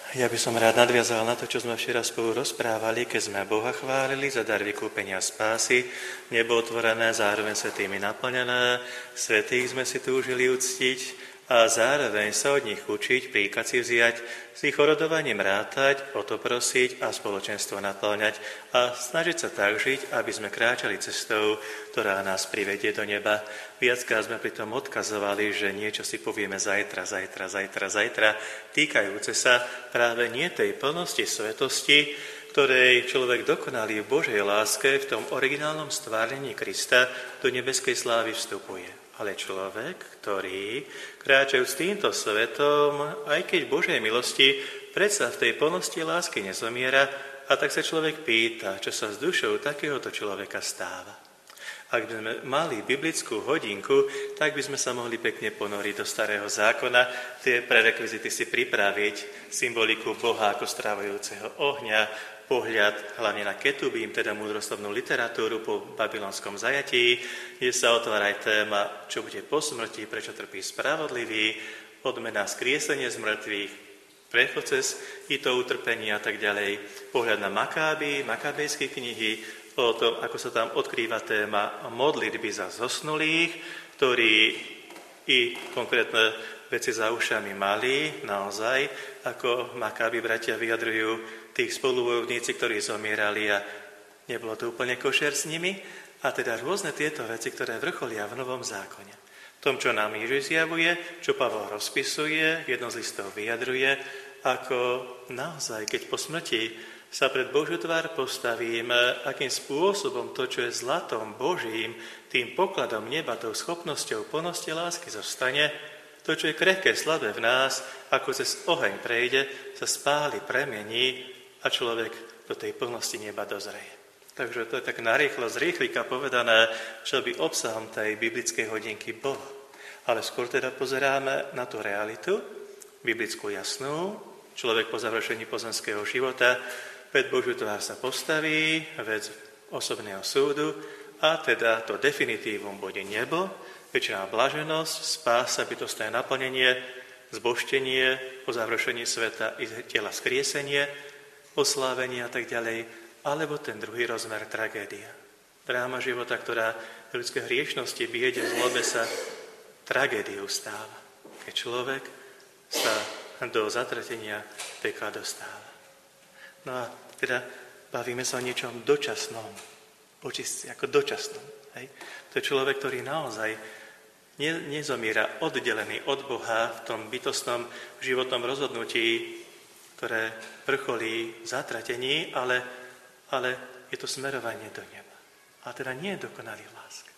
Ja by som rád nadviazal na to, čo sme včera spolu rozprávali, keď sme Boha chválili za dar vykúpenia spásy, nebo otvorené, zároveň svätými naplnené, svätých sme si túžili uctiť a zároveň sa od nich učiť, príklad si vziať, s ich orodovaním rátať, o to prosiť a spoločenstvo naplňať a snažiť sa tak žiť, aby sme kráčali cestou, ktorá nás privedie do neba. Viackrát sme pri tom odkazovali, že niečo si povieme zajtra, týkajúce sa práve nie tej plnosti svetosti, ktorej človek dokonalý v Božej láske v tom originálnom stvárnení Krista do nebeskej slávy vstupuje. Ale človek, ktorý kráčajúc týmto svetom, aj keď v Božej milosti, predsa v tej plnosti lásky nezomiera, a tak sa človek pýta, čo sa s dušou takéhoto človeka stáva. Ak by sme mali biblickú hodinku, tak by sme sa mohli pekne ponoriť do Starého zákona, tie prerekvizity si pripraviť, symboliku Boha ako strávajúceho ohňa, pohľad hlavne na Ketubím, teda múdroslovnú literatúru po babylonskom zajatí, kde sa otvára aj téma, čo bude po smrti, prečo trpí spravodlivý, odmena skriesenie z mŕtvych, prechod cez i to utrpenie a tak ďalej. Pohľad na makabejské knihy, o tom, ako sa tam odkrýva téma modlitby za zosnulých, ktorí i konkrétne veci za ušami mali, naozaj, ako Makábi bratia vyjadrujú, tých spoluvojovníci, ktorí zomierali a nebolo to úplne košer s nimi. A teda rôzne tieto veci, ktoré vrcholia v Novom zákone. V tom, čo nám Ježiš zjavuje, čo Pavol rozpisuje, jedno z listov vyjadruje, ako naozaj, keď po smrti sa pred Božiu tvár postavíme, akým spôsobom to, čo je zlatom Božím, tým pokladom neba, tou schopnosťou plnosti lásky zostane, to, čo je krehké, slabé v nás, ako cez oheň prejde, sa spáli, premení a človek do tej plnosti neba dozreje. Takže to je tak narýchlo z rýchlika povedané, čo by obsahom tej biblickej hodinky bolo. Ale skôr teda pozeráme na tú realitu, biblickú jasnú. Človek po završení pozemského života pred Božiu tvár sa postaví, vec osobného súdu a teda to definitívum bude nebo, väčšiná blaženosť, spása, bytostné naplnenie, zbožtenie po završení sveta i tela skriesenie, oslávenie a tak ďalej, alebo ten druhý rozmer tragédia. Dráma života, ktorá v ľudskej hriešnosti, biede, zlobe sa tragédiou stáva. Keď človek sa do zatratenia pekla dostáva. No a teda bavíme sa o niečom dočasnom, očistci, ako dočasnom. Hej? To je človek, ktorý naozaj nezomiera oddelený od Boha v tom bytostnom životnom rozhodnutí, ktoré vrcholí v zatratení, ale je to smerovanie do neba. A teda nie je dokonalý v láske.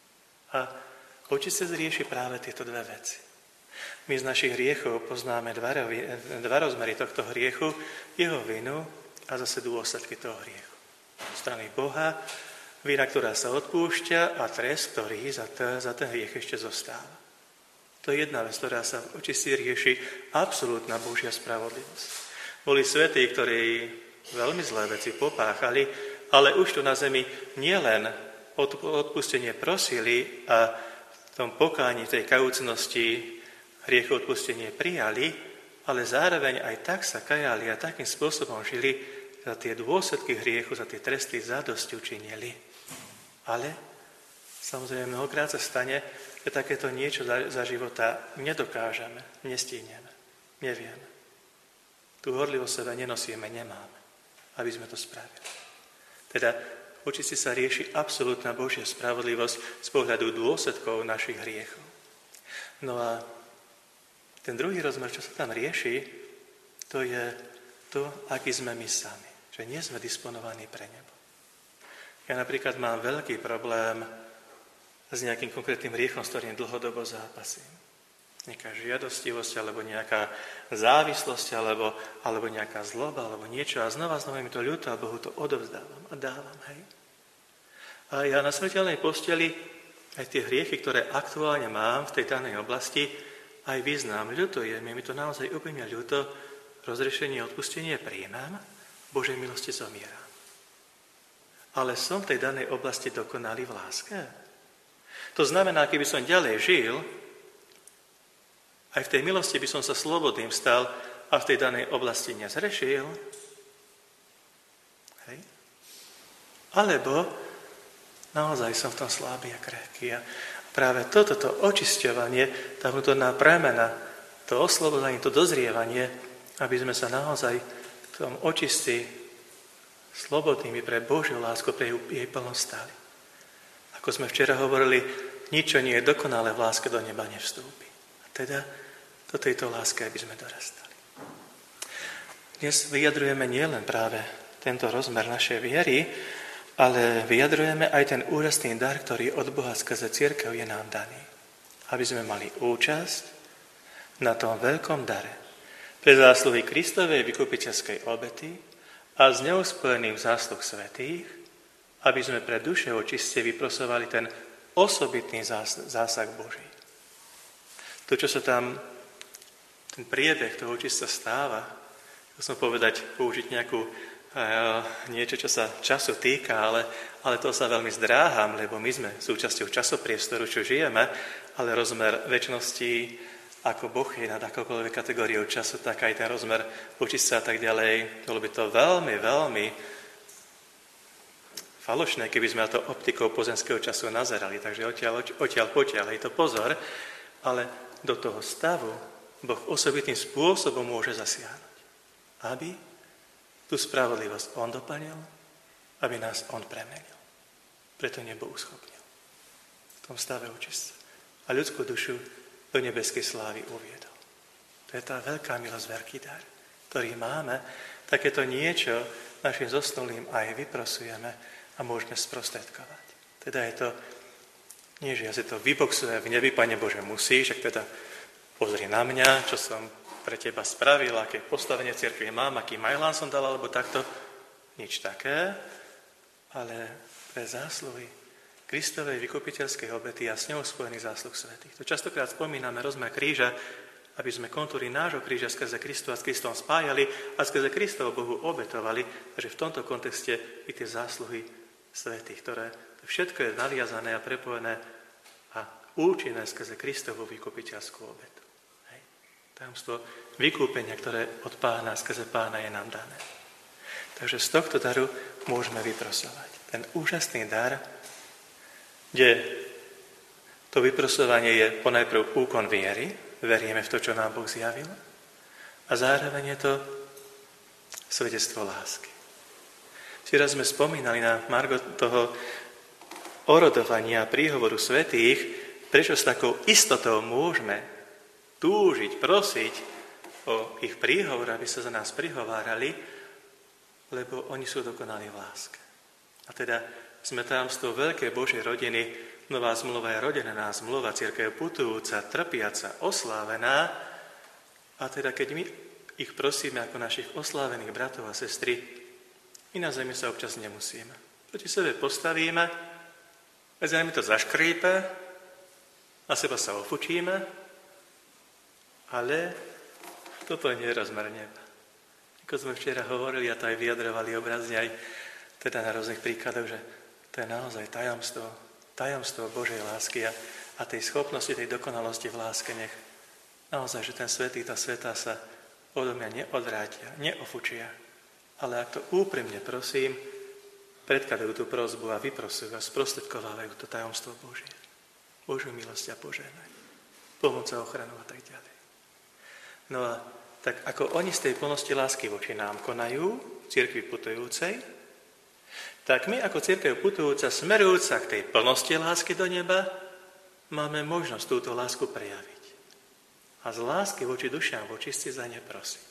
A očistec rieši práve tieto dve veci. My z našich hriechov poznáme dva rozmery tohto hriechu, jeho vinu a zase dôsledky toho hriechu. Z strany Boha, vina, ktorá sa odpúšťa a trest, ktorý za ten hriech ešte zostáva. To je jedna vec, ktorá sa v očistci rieši, absolútna Božia spravodlivosť. Boli svätí, ktorí veľmi zlé veci popáchali, ale už tu na zemi nielen odpustenie prosili a v tom pokáni tej kajúcnosti hriechu odpustenie prijali, ale zároveň aj tak sa kajali a takým spôsobom žili, za tie dôsledky hriechu, za tie tresty zadosť učinili. Ale samozrejme mnohokrát sa stane, že takéto niečo za života nedokážeme, nestihneme, nevieme. Tú horlivosť sebe nenosíme, nemáme, aby sme to spravili. Teda v očistci sa rieši absolútna Božia spravodlivosť z pohľadu dôsledkov našich hriechov. No a ten druhý rozmer, čo sa tam rieši, to je to, aký sme my sami. Že nie sme disponovaní pre nebo. Ja napríklad mám veľký problém s nejakým konkrétnym hriechom, s ktorým dlhodobo zápasím. Nejaká žiadostivosť, alebo nejaká závislosť, alebo nejaká zloba, alebo niečo. A znova mi to ľúto a Bohu to odovzdávam a dávam. Hej. A ja na smrteľnej posteli aj tie hriechy, ktoré aktuálne mám v tej danej oblasti, aj vyznám. Ľutujem, je mi to naozaj úplne ľúto. Rozrešenie a odpustenie prijímam, Božej milosti zomieram. Ale som v tej danej oblasti dokonalý v láske. To znamená, keby som ďalej žil, aj v tej milosti by som sa slobodným stal, a v tej danej oblasti nezrešil, hej? Alebo naozaj som v tom slabý a krehký. A práve toto očisťovanie, tá vnútorná premena, to oslobodanie, to dozrievanie, aby sme sa naozaj v tom očistí slobodnými pre Božiu lásku, pre jej plnosť stali. Ako sme včera hovorili, nič, čo nie je dokonalé v láske, do neba nevstúpi. A teda do tejto lásky, aby sme dorastali. Dnes vyjadrujeme nielen práve tento rozmer našej viery, ale vyjadrujeme aj ten úžasný dar, ktorý od Boha skrze cirkev je nám daný. Aby sme mali účasť na tom veľkom dare. Pre zásluhy Kristovej vykupiteľskej obety a s ňou spojených zásluh svätých, aby sme pre duše očiste vyprosovali ten osobitný zásah Boží. To, čo sa tam, ten priebeh toho očista stáva, chcel som použiť niečo, čo sa času týka, ale to sa veľmi zdráham, lebo my sme súčasťou časopriestoru, čo žijeme, ale rozmer večnosti, ako Boh je nad akokoľvek kategóriou času, tak aj ten rozmer očista a tak ďalej. Bolo by to veľmi, veľmi falošné, keby sme na to optikou pozemského času nazerali. Takže potiaľ, je to pozor, ale do toho stavu Boh osobitným spôsobom môže zasiahnuť. Aby tú spravodlivosť on doplnil, aby nás on premenil. Preto nebo uschopnil. V tom stave očistca. A ľudskú dušu do nebeskej slávy uviedol. To je tá veľká milosť, veľký dar, ktorý máme. Takéto niečo našim zosnulým aj vyprosujeme a môžeme sprostredkovať. Teda je to, nie že ja si to vyboxujem v nebi, Pane Bože, musíš, ak teda pozri na mňa, čo som pre teba spravil, aké postavenie cirkvi mám, aký majlán som dal, alebo takto. Nič také, ale pre zásluhy Kristovej vykupiteľskej obety a s ňou spojených zásluh svätých. To častokrát spomíname rozmer kríža, aby sme kontúry nášho kríža skrze Kristu a s Kristom spájali a skrze Kristov Bohu obetovali, že v tomto kontexte i tie zásluhy svätých, ktoré všetko je naviazané a prepojené a účinné skrze Kristovú vykupiteľskú obetu. Tajomstvo vykúpenia, ktoré od Pána, skrze Pána je nám dané. Takže z tohto daru môžeme vyprosovať. Ten úžasný dar, kde to vyprosovanie je ponajprv úkon viery, veríme v to, čo nám Boh zjavil, a zároveň je to svedectvo lásky. Včera sme spomínali na margo toho orodovania príhovoru svätých, prečo s takou istotou môžeme túžiť, prosiť o ich príhovor, aby sa za nás prihovárali, lebo oni sú dokonali v láske. A teda sme tajomstvo veľkej Božej rodiny, nová zmluva je rodená zmluva, cirkev putujúca, trpiaca, oslávená. A teda keď my ich prosíme ako našich oslávených bratov a sestry, my na zemi sa občas nemusíme. Proti sebe postavíme, medzi nami to zaškrípe, na seba sa ofučíme, ale toto nie je rozmer neba. Ako sme včera hovorili a to aj vyjadrovali obrazne aj teda na rôznych príkladoch, že to je naozaj tajomstvo Božej lásky a tej schopnosti, tej dokonalosti v láske. Nech naozaj, že ten svätý, tá svätá sa odo mňa neodvrátia, neofučia, ale ak to úprimne prosím, predkladajú tú prosbu a vyprosujú a sprostredkovávajú to tajomstvo Božie. Božiu milosť a požehnanie, pomoc a ochranu a tak ďalej. No a tak ako oni z tej plnosti lásky voči nám konajú, v cirkvi putujúcej, tak my ako cirkev putujúca, smerujúca k tej plnosti lásky do neba, máme možnosť túto lásku prejaviť. A z lásky voči dušiam, voči si za ne prosiť.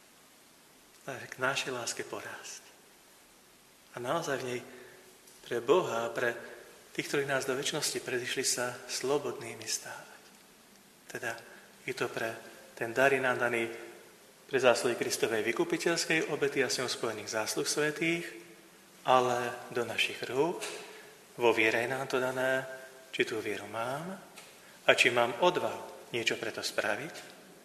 A k našej láske porásť. A naozaj v nej pre Boha a pre tých, ktorí nás do večnosti predišli, sa slobodnými stávať. Teda je to pre ten dar nám daný pre zásluhy Kristovej vykupiteľskej obety a s ňou spojených zásluh svätých, ale do našich rúk, vo viere je nám to dané, či tú vieru mám a či mám odvahu niečo preto spraviť.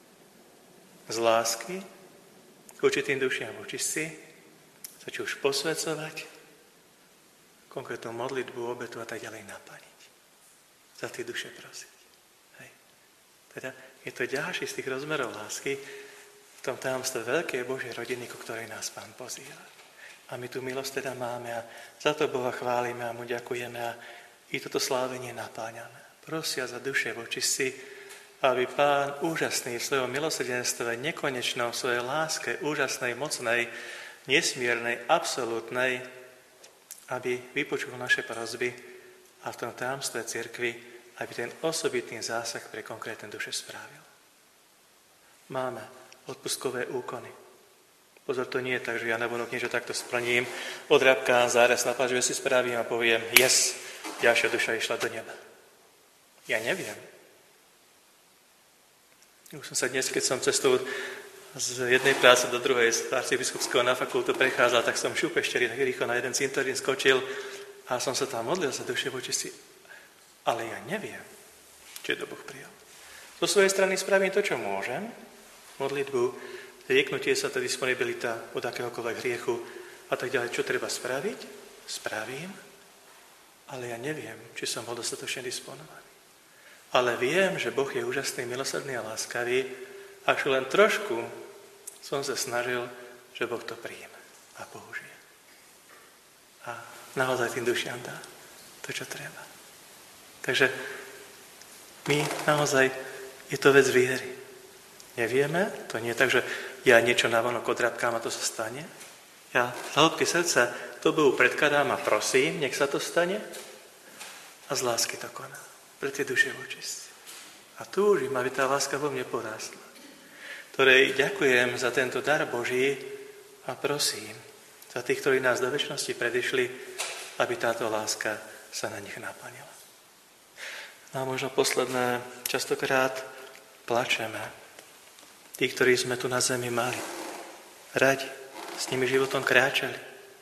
Z lásky k určitým dušiam očistci sa či už posvedzovať, konkrétnu modlitbu, obetu a tak ďalej naplniť. Za tie duše prosiť. Hej. Teda je to ďalší z tých rozmerov lásky, v tom tajomstve veľkej Božej rodiny, ku ktorej nás Pán pozýva. A my tú milosť teda máme a za to Boha chválime a mu ďakujeme a i toto slávenie napáňame. Prosia za duše vočistí, aby Pán úžasný v svojom milosrdenstve, nekonečnom v svojej láske, úžasnej, mocnej, nesmiernej, absolútnej, aby vypočul naše prosby a v tom tajomstve cirkvi, aby ten osobitný zásah pre konkrétne duše spravil. Máme odpustkové úkony. Pozor, to nie je tak, že ja navonok niečo takto splním, odrabkám, záraz na pážbe si spravím a poviem, yes, ďalšia duša išla do neba. Ja neviem. Už som sa dnes, keď som cestou z jednej práce do druhej, z arcibiskupského na fakultu prechádzal, tak som šup ešte rýchlo na jeden cintorín skočil a som sa tam modlil za duše vočistí. Ale ja neviem, či to Boh prijal. Zo svojej strany spravím to, čo môžem, modlitbu, rieknutie sa, tá disponibilita od akéhokoľvek hriechu a tak ďalej. Čo treba spraviť? Spravím, ale ja neviem, či som bol dostatočne disponovaný. Ale viem, že Boh je úžasný, milosrdný a láskavý, ak len trošku som sa snažil, že Boh to príjme a použije. A naozaj tým dušiam dá to, čo treba. Takže my naozaj, je to vec viery. Nevieme, to nie je tak, že ja niečo navonok odrabkám a to sa stane. Ja z hĺbky srdca to Bohu predkladám a prosím, nech sa to stane a z lásky to koná. Pre tie duše vočistí. A túžim, aby tá láska vo mne porástla. Ktorej ďakujem za tento dar Boží a prosím za tých, ktorí nás do večnosti predišli, aby táto láska sa na nich naplnila. A možno posledné, častokrát plačeme. Tí, ktorí sme tu na zemi mali. Radi, s nimi životom kráčali.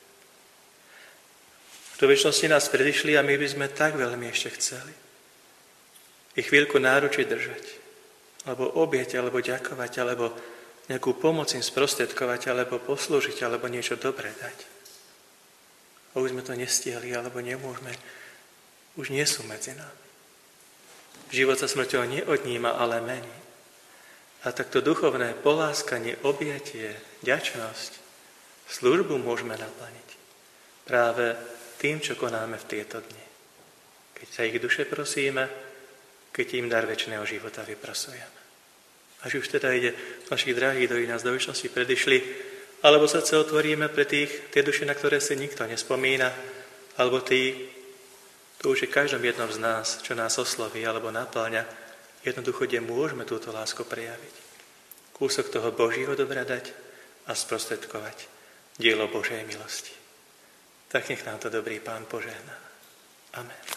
Do večnosti nás predišli a my by sme tak veľmi ešte chceli ich chvíľku náručí držať, alebo obieť, alebo ďakovať, alebo nejakú pomoc im sprostredkovať, alebo poslúžiť, alebo niečo dobré dať. A už sme to nestihli, alebo nemôžeme, už nie sú medzi nami. Život sa smrťou neodníma, ale mení. A takto duchovné poláskanie, objatie, vďačnosť, službu môžeme naplniť práve tým, čo konáme v tieto dni. Keď sa ich duše prosíme, keď im dar večného života vyprosujeme. Až už teda ide našich drahých, ktorí nás do večnosti predišli, alebo srdce otvoríme pre tie duše, na ktoré si nikto nespomína, alebo to už je každom jednom z nás, čo nás osloví alebo napĺňa, jednoducho, kde môžeme túto lásku prejaviť. Kúsok toho Božího dobra dať a sprostredkovať dielo Božej milosti. Tak nech nám to dobrý Pán požehná. Amen.